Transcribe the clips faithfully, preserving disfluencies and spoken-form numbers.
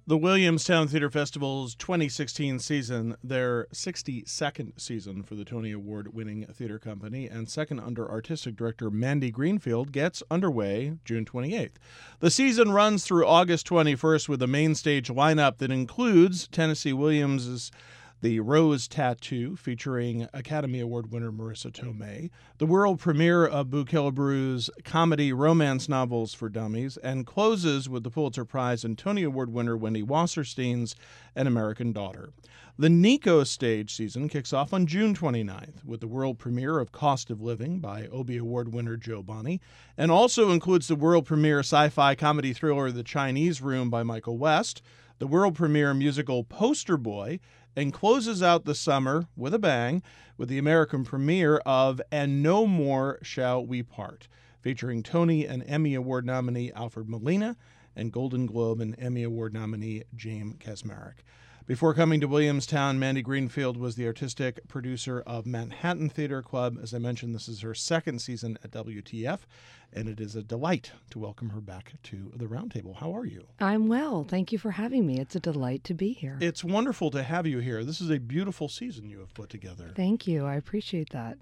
The Williamstown Theater Festival's twenty sixteen season, their sixty-second season for the Tony Award-winning theater company, and second under artistic director Mandy Greenfield, gets underway June twenty-eighth. The season runs through August twenty-first with a main stage lineup that includes Tennessee Williams' The Rose Tattoo, featuring Academy Award winner Marissa Tomei, the world premiere of Boo Killebrews' comedy romance novels for dummies, and closes with the Pulitzer Prize and Tony Award winner Wendy Wasserstein's An American Daughter. The Nico stage season kicks off on June twenty-ninth with the world premiere of Cost of Living by Obie Award winner Joe Bonney, and also includes the world premiere sci-fi comedy thriller The Chinese Room by Michael West, the world premiere musical Poster Boy, and closes out the summer with a bang with the American premiere of And No More Shall We Part, featuring Tony and Emmy Award nominee Alfred Molina and Golden Globe and Emmy Award nominee James Kaczmarek. Before coming to Williamstown, Mandy Greenfield was the artistic producer of Manhattan Theater Club. As I mentioned, this is her second season at W T F, and it is a delight to welcome her back to the Roundtable. How are you? I'm well. Thank you for having me. It's a delight to be here. It's wonderful to have you here. This is a beautiful season you have put together. Thank you. I appreciate that.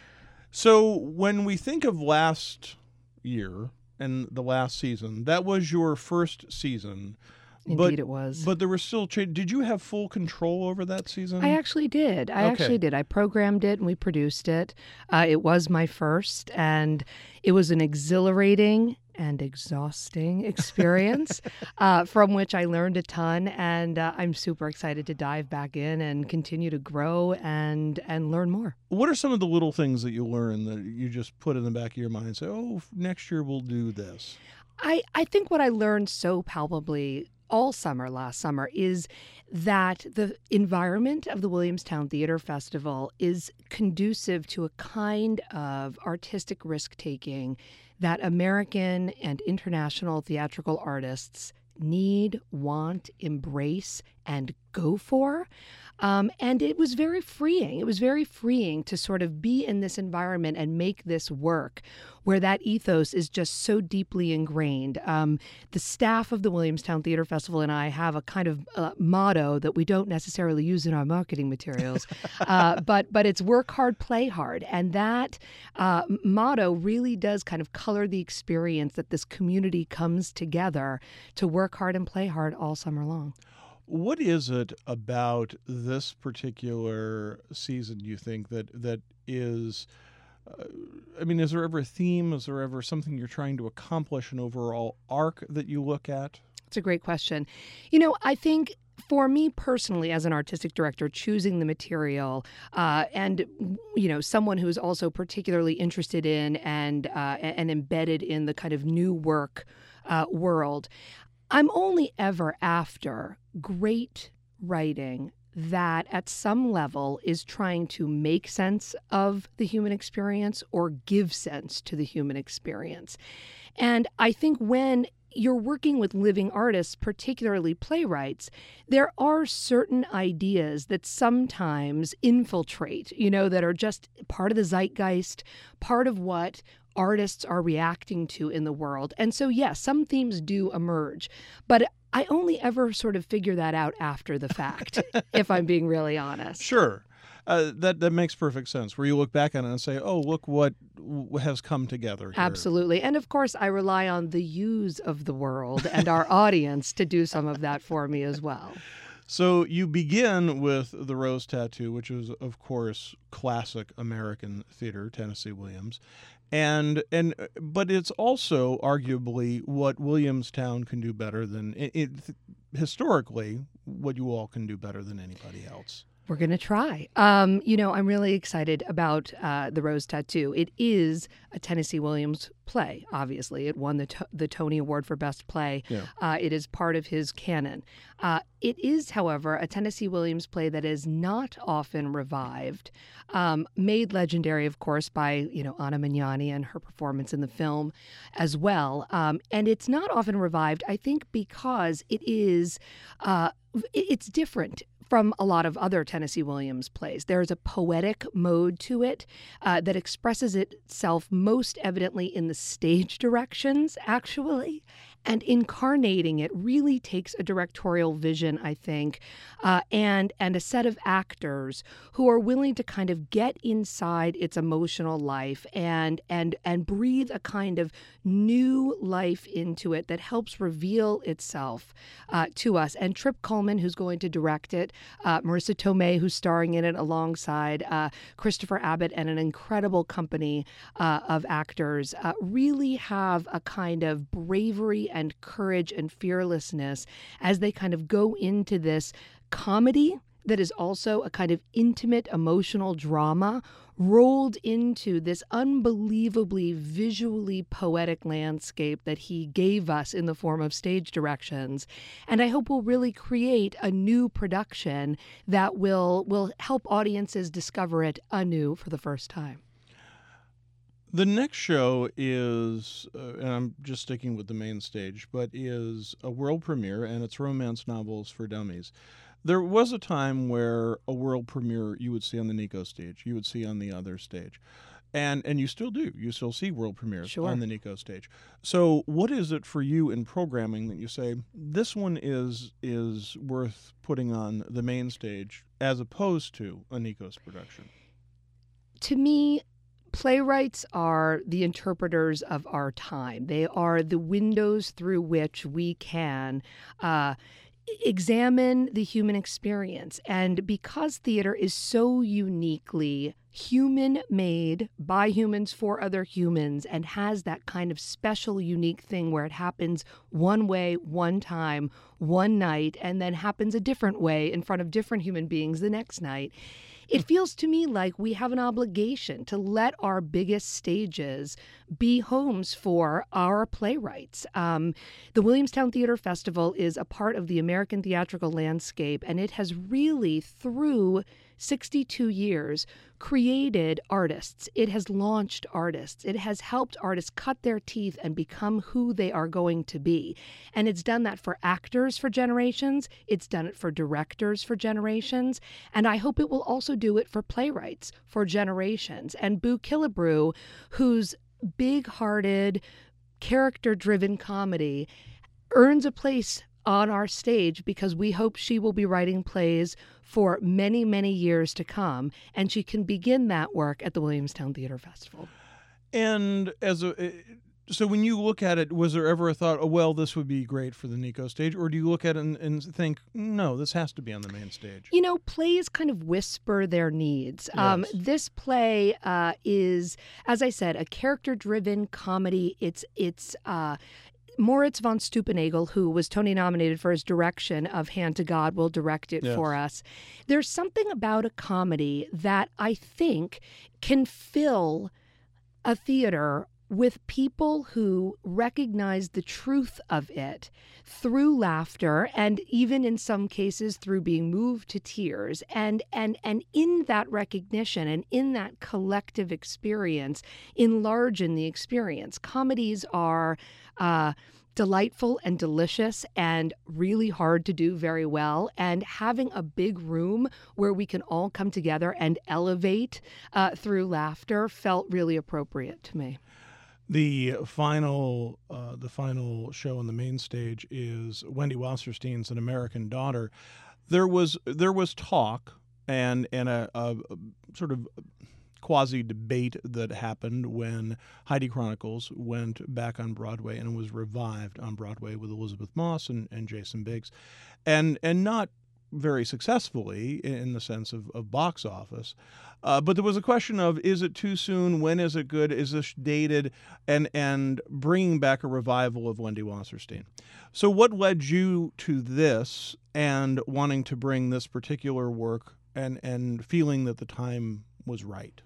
So when we think of last year and the last season, that was your first season. Indeed, but, it was. But there was still change. Did you have full control over that season? I actually did. I Okay. actually did. I programmed it and we produced it. Uh, it was my first, and it was an exhilarating and exhausting experience uh, from which I learned a ton. And uh, I'm super excited to dive back in and continue to grow and and learn more. What are some of the little things that you learn that you just put in the back of your mind and say, oh, next year we'll do this? I, I think what I learned so palpably all summer last summer is that the environment of the Williamstown Theater Festival is conducive to a kind of artistic risk-taking that American and international theatrical artists need, want, embrace, and go for. Um, and it was very freeing. It was very freeing to sort of be in this environment and make this work where that ethos is just so deeply ingrained. Um, the staff of the Williamstown Theater Festival and I have a kind of uh, motto that we don't necessarily use in our marketing materials, uh, but but it's work hard, play hard. And that uh, motto really does kind of color the experience that this community comes together to work hard and play hard all summer long. What is it about this particular season, you think, that that is, uh, I mean, is there ever a theme? Is there ever something you're trying to accomplish, an overall arc that you look at? It's a great question. You know, I think for me personally, as an artistic director, choosing the material uh, and, you know, someone who's also particularly interested in and, uh, and embedded in the kind of new work uh, world, I'm only ever after great writing that at some level is trying to make sense of the human experience or give sense to the human experience. And I think when you're working with living artists, particularly playwrights, there are certain ideas that sometimes infiltrate, you know, that are just part of the zeitgeist, part of what artists are reacting to in the world. And so, yes, some themes do emerge, but I only ever sort of figure that out after the fact, if I'm being really honest. Sure. Uh, that that makes perfect sense, where you look back on it and say, oh, look what w- has come together here. Absolutely. And of course, I rely on the yous of the world and our audience to do some of that for me as well. So you begin with The Rose Tattoo, which is, of course, classic American theater, Tennessee Williams. And and but it's also arguably what Williamstown can do better than it, it historically what you all can do better than anybody else. We're going to try. Um, you know, I'm really excited about uh, The Rose Tattoo. It is a Tennessee Williams play, obviously. It won the to- the Tony Award for Best Play. Yeah. Uh, it is part of his canon. Uh, it is, however, a Tennessee Williams play that is not often revived, um, made legendary, of course, by, you know, Anna Magnani and her performance in the film as well. Um, and it's not often revived, I think, because it is, uh, it- it's different from a lot of other Tennessee Williams plays. There's a poetic mode to it uh, that expresses itself most evidently in the stage directions, actually. and incarnating it really takes a directorial vision, I think, uh, and and a set of actors who are willing to kind of get inside its emotional life and and and breathe a kind of new life into it that helps reveal itself uh, to us. And Trip Coleman, who's going to direct it, uh, Marissa Tomei, who's starring in it alongside uh, Christopher Abbott and an incredible company uh, of actors, uh, really have a kind of bravery and courage and fearlessness as they kind of go into this comedy that is also a kind of intimate emotional drama rolled into this unbelievably visually poetic landscape that he gave us in the form of stage directions. And I hope will really create a new production that will will help audiences discover it anew for the first time. The next show is, uh, and I'm just sticking with the main stage, but is a world premiere, and it's Romance Novels for Dummies. There was a time where a world premiere you would see on the Nico stage, you would see on the other stage. And and you still do. You still see world premieres Sure. on the Nico stage. So what is it for you in programming that you say, this one is is worth putting on the main stage as opposed to a Nico's production? To me, playwrights are the interpreters of our time. They are the windows through which we can uh, examine the human experience. And because theater is so uniquely human-made by humans for other humans and has that kind of special, unique thing where it happens one way, one time, one night, and then happens a different way in front of different human beings the next night, it feels to me like we have an obligation to let our biggest stages be homes for our playwrights. Um, the Williamstown Theater Festival is a part of the American theatrical landscape, and it has really, through sixty-two years, created artists. It has launched artists. It has helped artists cut their teeth and become who they are going to be. And it's done that for actors for generations. It's done it for directors for generations. And I hope it will also do it for playwrights for generations. And Boo Killebrew, whose big-hearted, character-driven comedy earns a place on our stage because we hope she will be writing plays for many, many years to come, and she can begin that work at the Williamstown Theater Festival. And as a so when you look at it, was there ever a thought, oh, well, this would be great for the Nico stage? Or do you look at it and, and think, no, this has to be on the main stage? You know, plays kind of whisper their needs. Yes. Um, this play uh, is, as I said, a character-driven comedy. It's it's uh, Moritz von Stupenagel, who was Tony nominated for his direction of Hand to God, will direct it Yes. for us. There's something about a comedy that I think can fill a theater with people who recognize the truth of it through laughter and even in some cases through being moved to tears. And and and in that recognition and in that collective experience, enlarge in the experience. Comedies are uh, delightful and delicious and really hard to do very well. And having a big room where we can all come together and elevate uh, through laughter felt really appropriate to me. The final, uh, the final show on the main stage is Wendy Wasserstein's An American Daughter. There was there was talk and and a, a, a sort of quasi debate that happened when Heidi Chronicles went back on Broadway and was revived on Broadway with Elizabeth Moss and, and Jason Biggs, and and not very successfully in the sense of, of box office. Uh, but there was a question of, is it too soon? When is it good? Is this dated? And and bringing back a revival of Wendy Wasserstein. So what led you to this and wanting to bring this particular work and, and feeling that the time was right?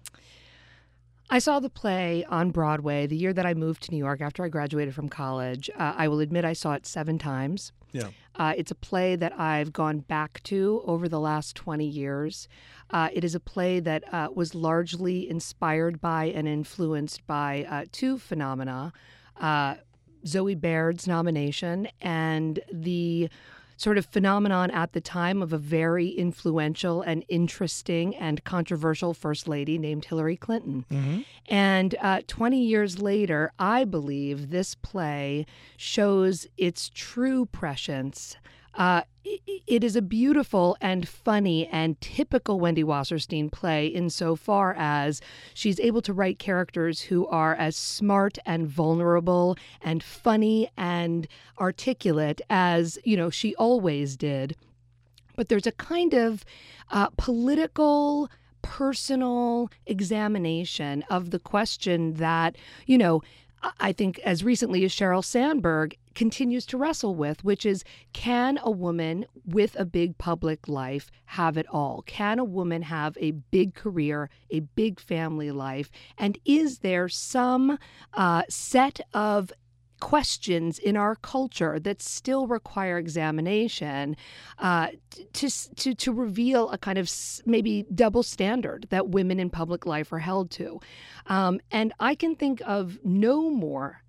I saw the play on Broadway the year that I moved to New York after I graduated from college. Uh, I will admit I saw it seven times. Yeah. Uh, it's a play that I've gone back to over the last twenty years. Uh, it is a play that uh, was largely inspired by and influenced by uh, two phenomena, uh, Zoe Baird's nomination and the sort of phenomenon at the time of a very influential and interesting and controversial First Lady named Hillary Clinton. Mm-hmm. And uh, twenty years later, I believe this play shows its true prescience. Uh, it is a beautiful and funny and typical Wendy Wasserstein play insofar as she's able to write characters who are as smart and vulnerable and funny and articulate as, you know, she always did. But there's a kind of uh, political, personal examination of the question that, you know, I think as recently as Sheryl Sandberg continues to wrestle with, which is, can a woman with a big public life have it all? Can a woman have a big career, a big family life? And is there some uh, set of questions in our culture that still require examination uh, to, to to reveal a kind of maybe double standard that women in public life are held to. Um, and I can think of no more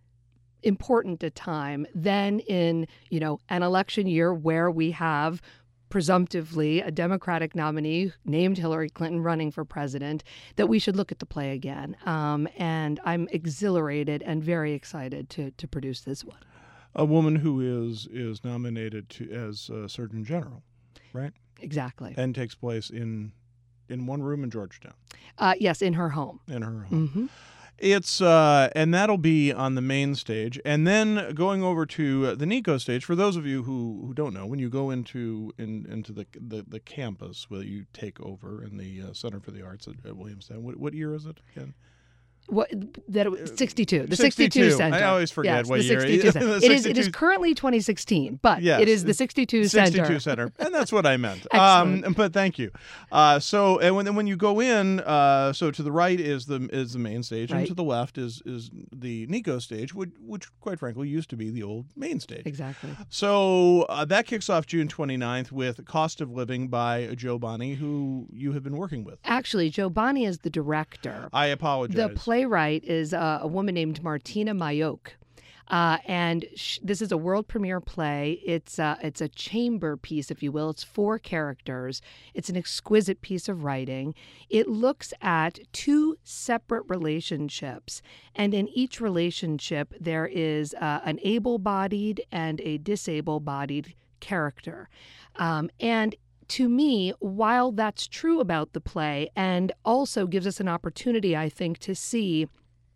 important a time than in, you know, an election year where we have presumptively a Democratic nominee named Hillary Clinton running for president, that we should look at the play again. Um, and I'm exhilarated and very excited to to produce this one. A woman who is is nominated to as uh, Surgeon General, right? Exactly. And takes place in in one room in Georgetown. Uh, yes, in her home. In her home. Mm-hmm. It's uh, and that'll be on the main stage, and then going over to the Nico stage. For those of you who, who don't know, when you go into in, into the, the the campus where you take over in the uh, Center for the Arts at, at Williamstown, what what year is it again? What that sixty-two, the sixty-two. sixty-two Center. I always forget yes, what the year. sixty-two Center. The It is. It sixty-two is currently twenty sixteen, but yes, it is the sixty-two Center. sixty-two Center, and that's what I meant. Excellent. Um, but thank you. Uh, so, and when when you go in, uh, so to the right is the is the main stage, Right. and to the left is is the Nico stage, which, which quite frankly used to be the old main stage. Exactly. So uh, that kicks off June twenty-ninth with Cost of Living by Jo Bonney, who you have been working with. Actually, Jo Bonney is the director. I apologize. The playwright is uh, a woman named Martina Mayock. Uh, and sh- this is a world premiere play. It's uh, it's a chamber piece, if you will. It's four characters. It's an exquisite piece of writing. It looks at two separate relationships, and in each relationship there is uh, an able-bodied and a disable-bodied character. Um, and to me, while that's true about the play, and also gives us an opportunity, I think, to see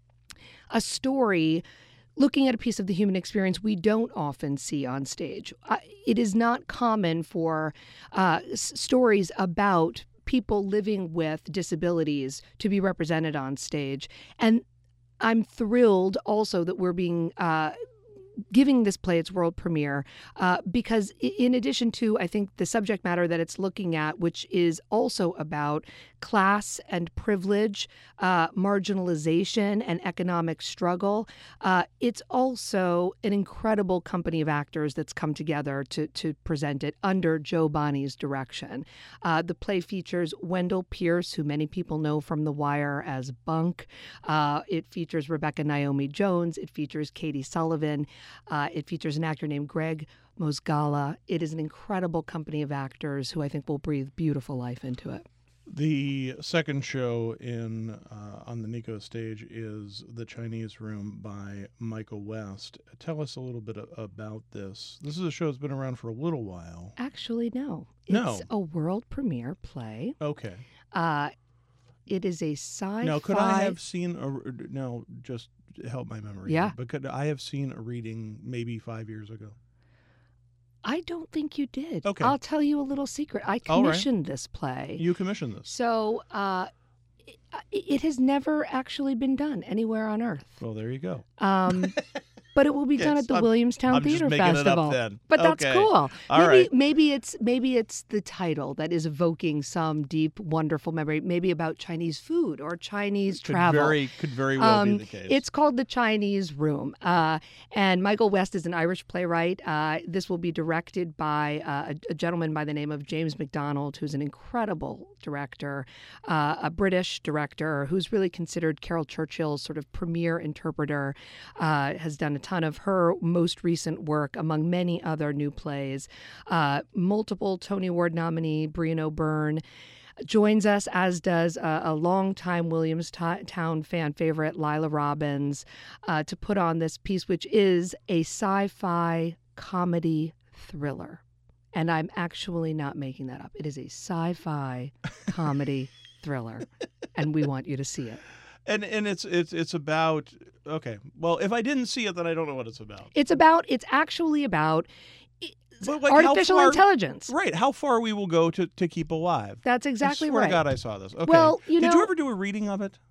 a story looking at a piece of the human experience we don't often see on stage. Uh, it is not common for uh, s- stories about people living with disabilities to be represented on stage. And I'm thrilled also that we're being uh, giving this play its world premiere uh, because in addition to, I think, the subject matter that it's looking at, which is also about class and privilege, uh, marginalization and economic struggle, uh, it's also an incredible company of actors that's come together to, to present it under Jo Bonney's direction. Uh, the play features Wendell Pierce, who many people know from The Wire as Bunk. Uh, it features Rebecca Naomi Jones. It features Katie Sullivan. Uh, it features an actor named Greg Mosgala. It is an incredible company of actors who I think will breathe beautiful life into it. The second show in uh, on the Nico stage is The Chinese Room by Michael West. Tell us a little bit about this. This is a show that's been around for a little while. Actually, no. It's No. a world premiere play. Okay. Uh, it is a sci-fi... Now, could I have seen a... No, just help my memory. Yeah. here, But could I have seen a reading maybe five years ago? I don't think you did. Okay. I'll tell you a little secret. I All right. commissioned this play. You commissioned this. So uh, it, it has never actually been done anywhere on Earth. Well, there you go. Um, but it will be done Yes, at the I'm- Williamstown I'm just Theater making it up Festival. then. But that's Okay. cool. All maybe right. maybe it's maybe it's the title that is evoking some deep, wonderful memory. Maybe about Chinese food or Chinese Could travel. very could very well Um, be the case. It's called The Chinese Room. Uh, and Michael West is an Irish playwright. Uh, this will be directed by uh, a, a gentleman by the name of James MacDonald, who's an incredible director, uh, a British director who's really considered Carol Churchill's sort of premier interpreter, uh, has done ton of her most recent work, among many other new plays. Uh, multiple Tony Award nominee Brian O'Byrne joins us, as does a, a longtime Williamstown fan favorite, Lila Robbins, uh, to put on this piece, which is a sci-fi comedy thriller. And I'm actually not making that up. It is a sci-fi comedy thriller, and we want you to see it. And and it's it's it's about okay. Well, if I didn't see it, then I don't know what it's about. It's about. It's actually about But, like, artificial how far, intelligence. Right. How far we will go to, to keep alive. That's exactly I swear right. to God, I saw this. Okay. Well, you Did know, you ever do a reading of it?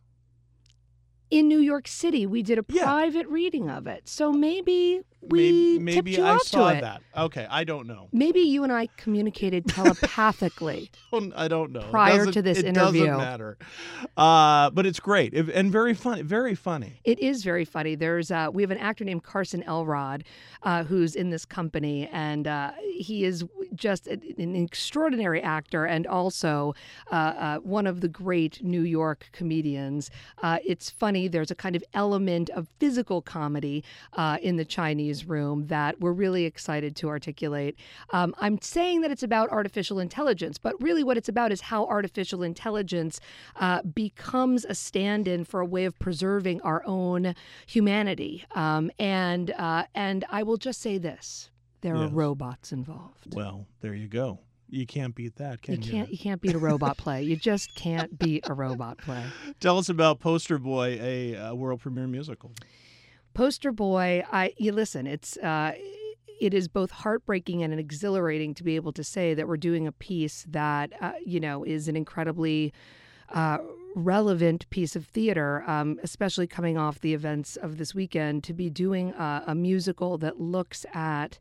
In New York City, we did a Yeah. private reading of it. So maybe we maybe maybe tipped you I off saw to it. that. Okay, I don't know. Maybe you and I communicated telepathically. I don't know. It Prior doesn't- to this it interview. doesn't matter. Uh, but it's great It- and very funny. Very funny. It is very funny. There's uh, we have an actor named Carson Elrod uh, who's in this company, and uh, he is just an an extraordinary actor and also uh, uh, one of the great New York comedians. Uh, it's funny. There's a kind of element of physical comedy uh, in the Chinese Room that we're really excited to articulate. Um, I'm saying that it's about artificial intelligence, but really what it's about is how artificial intelligence uh, becomes a stand-in for a way of preserving our own humanity. Um, and uh, and I will just say this: there are Yes. robots involved. Well, there you go. You can't beat that, can You you? can't you can't beat a robot play. You just can't beat a robot play. Tell us about Poster Boy, a, uh world premiere musical. Poster Boy, I you listen, it's uh, it is both heartbreaking and exhilarating to be able to say that we're doing a piece that uh, you know is an incredibly uh, relevant piece of theater, um, especially coming off the events of this weekend. To be doing a, a musical that looks at,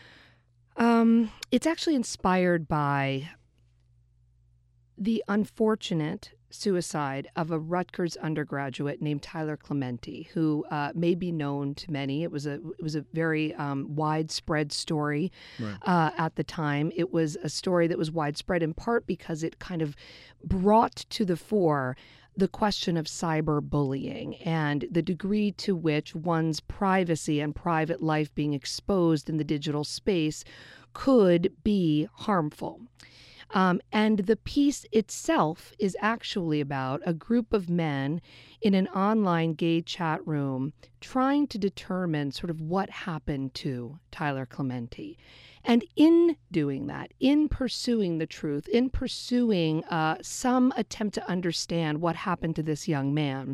um, it's actually inspired by the unfortunate suicide of a Rutgers undergraduate named Tyler Clementi, who uh, may be known to many. It was a it was a very um, widespread story Right. uh, at the time. It was a story that was widespread in part because it kind of brought to the fore the question of cyberbullying and the degree to which one's privacy and private life being exposed in the digital space could be harmful. Um, and the piece itself is actually about a group of men in an online gay chat room trying to determine sort of what happened to Tyler Clementi. And in doing that, in pursuing the truth, in pursuing uh, some attempt to understand what happened to this young man,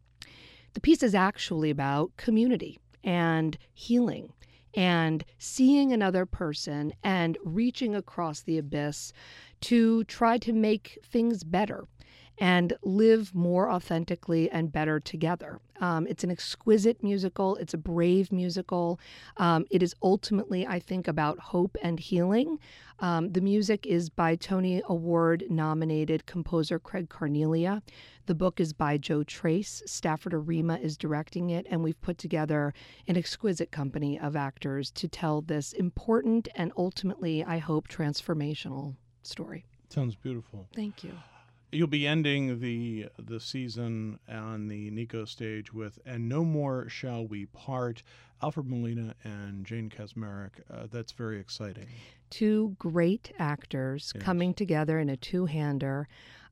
the piece is actually about community and healing and seeing another person and reaching across the abyss to try to make things better and live more authentically and better together. Um, it's an exquisite musical. It's a brave musical. Um, it is ultimately, I think, about hope and healing. Um, the music is by Tony Award-nominated composer Craig Carnelia. The book is by Joe Trace. Stafford Arima is directing it, and we've put together an exquisite company of actors to tell this important and ultimately, I hope, transformational story. Sounds beautiful. Thank you. You'll be ending the the season on the Nico stage with "And No More Shall We Part," Alfred Molina and Jane Kaczmarek. Uh, that's very exciting. Two great actors Yes. coming together in a two-hander.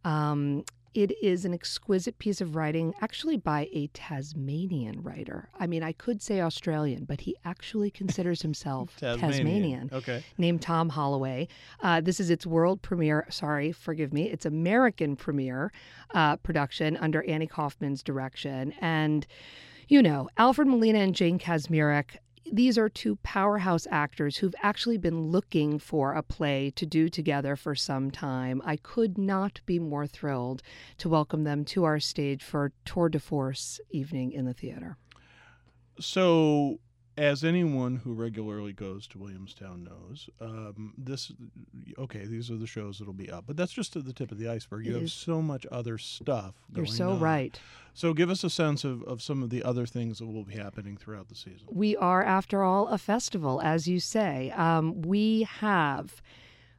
Um, it is an exquisite piece of writing, actually by a Tasmanian writer. I mean, I could say Australian, but he actually considers himself Tasmanian. Okay. Named Tom Holloway. Uh, this is its world premiere, sorry, forgive me, its American premiere uh, production under Annie Kaufman's direction. And, you know, Alfred Molina and Jane Kaczmarek, these are two powerhouse actors who've actually been looking for a play to do together for some time. I could not be more thrilled to welcome them to our stage for Tour de Force evening in the theater. So, as anyone who regularly goes to Williamstown knows, um, this okay, these are the shows that'll be up, but that's just at the tip of the iceberg. You It have is. so much other stuff You're going so on. right. So, give us a sense of, of some of the other things that will be happening throughout the season. We are, after all, a festival, as you say. Um, we have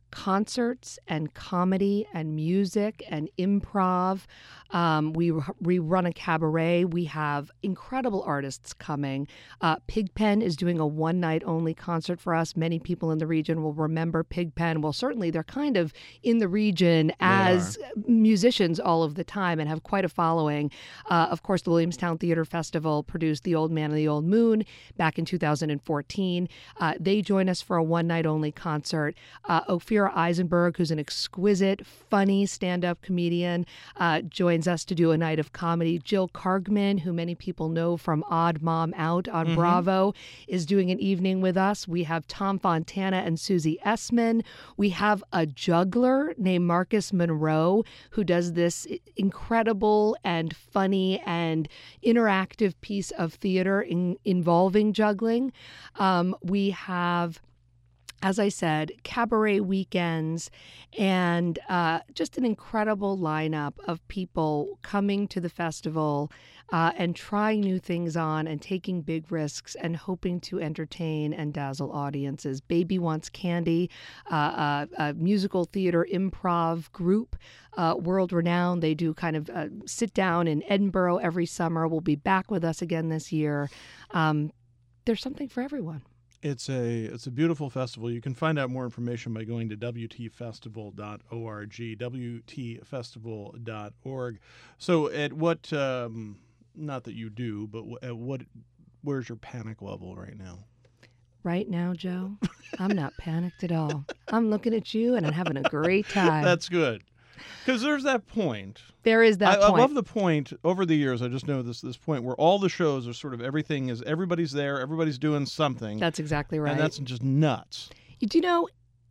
concerts and comedy and music and improv. Um, we, we run a cabaret. We have incredible artists coming. Uh, Pigpen is doing a one-night only concert for us. Many people in the region will remember Pigpen. Well, certainly they're kind of in the region as musicians all of the time and have quite a following. Uh, of course, the Williamstown Theater Festival produced The Old Man and the Old Moon back in two thousand fourteen. Uh, they join us for a one-night only concert. Uh, Ophira Eisenberg, who's an exquisite, funny stand-up comedian, uh, joins us to do a night of comedy. Jill Kargman, who many people know from Odd Mom Out on mm-hmm. Bravo, is doing an evening with us. We have Tom Fontana and Susie Essman. We have a juggler named Marcus Monroe, who does this incredible and funny and interactive piece of theater in, involving juggling. Um, we have, as I said, cabaret weekends and uh, just an incredible lineup of people coming to the festival uh, and trying new things on and taking big risks and hoping to entertain and dazzle audiences. Baby Wants Candy, uh, a, a musical theater improv group, uh, world-renowned. They do kind of uh, sit down in Edinburgh every summer. Will be back with us again this year. Um, there's something for everyone. It's a it's a beautiful festival. You can find out more information by going to w t festival dot org, w t festival dot org. So at what, um, not that you do, but at what, where's your panic level right now? Right now, Joe, I'm not panicked at all. I'm looking at you and I'm having a great time. That's good. Because there's that point. There is that I, point. I love the point over the years. I just know this this point where all the shows are sort of everything is everybody's there, everybody's doing something. That's exactly right. And that's just nuts. Do you know,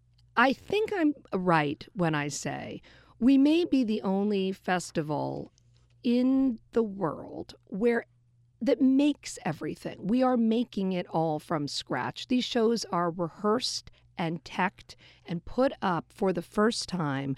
I think I'm right when I say we may be the only festival in the world where that makes everything. We are making it all from scratch. These shows are rehearsed and teched and put up for the first time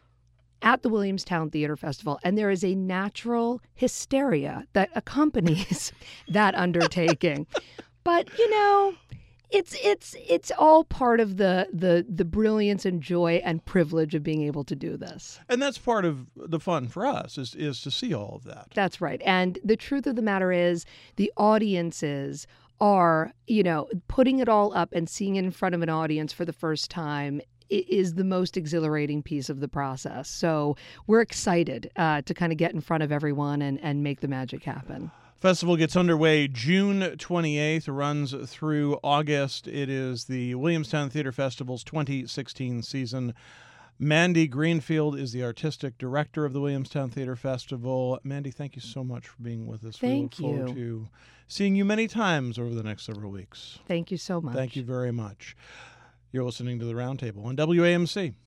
at the Williamstown Theater Festival, and there is a natural hysteria that accompanies that undertaking. But, you know, it's it's it's all part of the, the the brilliance and joy and privilege of being able to do this. And that's part of the fun for us is is to see all of that. That's right. And the truth of the matter is the audiences are, you know, putting it all up and seeing it in front of an audience for the first time is the most exhilarating piece of the process. So we're excited uh, to kind of get in front of everyone and, and make the magic happen. Festival gets underway June twenty-eighth, runs through August. It is the Williamstown Theater Festival's twenty sixteen season. Mandy Greenfield is the artistic director of the Williamstown Theater Festival. Mandy, thank you so much for being with us. Thank we look forward you. to seeing you many times over the next several weeks. Thank you so much. Thank you very much. You're listening to The Roundtable on W A M C.